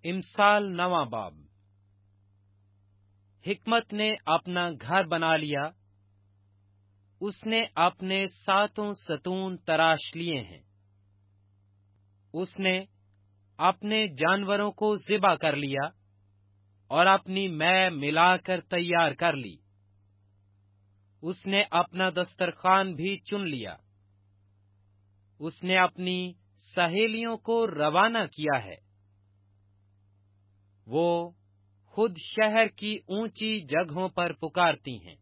امثال 9 باب۔ حکمت نے اپنا گھر بنا لیا، اس نے اپنے 7 ستون تراش لیے ہیں۔ اس نے اپنے جانوروں کو ذبح کر لیا اور اپنی مے ملا کر تیار کر لی۔ اس نے اپنا دسترخوان بھی چن لیا۔ اس نے اپنی سہیلیوں کو روانہ کیا ہے۔ وہ خود شہر کی اونچی جگہوں پر پکارتی ہیں۔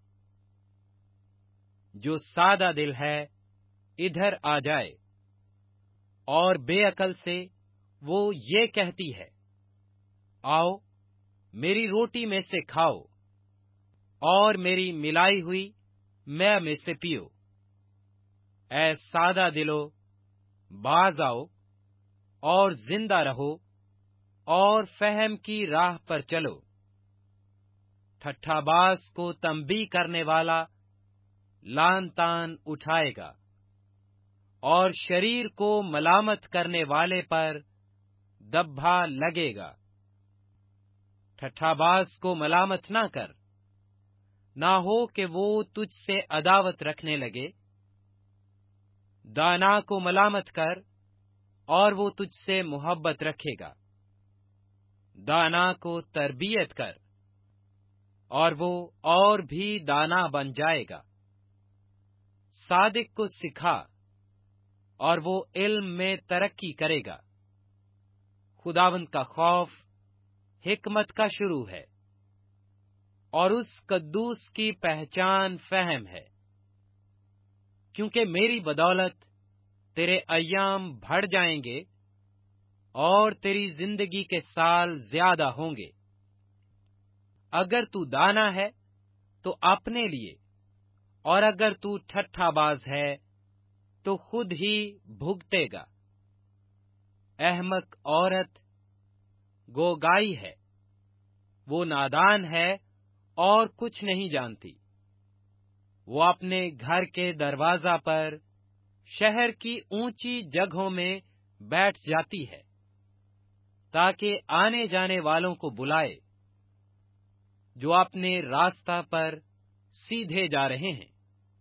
جو سادہ دل ہے ادھر آ جائے، اور بے عقل سے وہ یہ کہتی ہے، آؤ میری روٹی میں سے کھاؤ اور میری ملائی ہوئی مے میں سے پیو۔ اے سادہ دلو، باز آؤ اور زندہ رہو اور فہم کی راہ پر چلو۔ ٹھٹھا باز کو تنبیہ کرنے والا لان تان اٹھائے گا، اور شریر کو ملامت کرنے والے پر دبھا لگے گا۔ ٹھٹھا باز کو ملامت نہ کر، نہ ہو کہ وہ تجھ سے عداوت رکھنے لگے۔ دانا کو ملامت کر اور وہ تجھ سے محبت رکھے گا۔ دانا کو تربیت کر اور وہ اور بھی دانا بن جائے گا۔ صادق کو سکھا اور وہ علم میں ترقی کرے گا۔ خداوند کا خوف حکمت کا شروع ہے، اور اس قدوس کی پہچان فہم ہے۔ کیونکہ میری بدولت تیرے ایام بڑھ جائیں گے اور تیری زندگی کے سال زیادہ ہوں گے۔ اگر تو دانا ہے تو اپنے لیے، اور اگر تو ٹھٹھا باز ہے تو خود ہی بھگتے گا۔ احمق عورت گوگائی ہے، وہ نادان ہے اور کچھ نہیں جانتی۔ وہ اپنے گھر کے دروازہ پر شہر کی اونچی جگہوں میں بیٹھ جاتی ہے، تاکہ آنے جانے والوں کو بلائے جو اپنے راستہ پر سیدھے جا رہے ہیں۔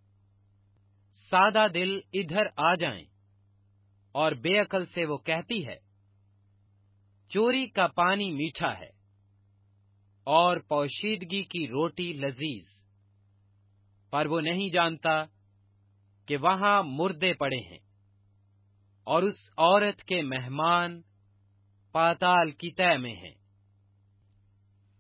سادہ دل ادھر آ جائیں، اور بے عقل سے وہ کہتی ہے، چوری کا پانی میٹھا ہے اور پوشیدگی کی روٹی لذیذ، پر وہ نہیں جانتا کہ وہاں مردے پڑے ہیں، اور اس عورت کے مہمان پاتال کی تہ میں ہیں۔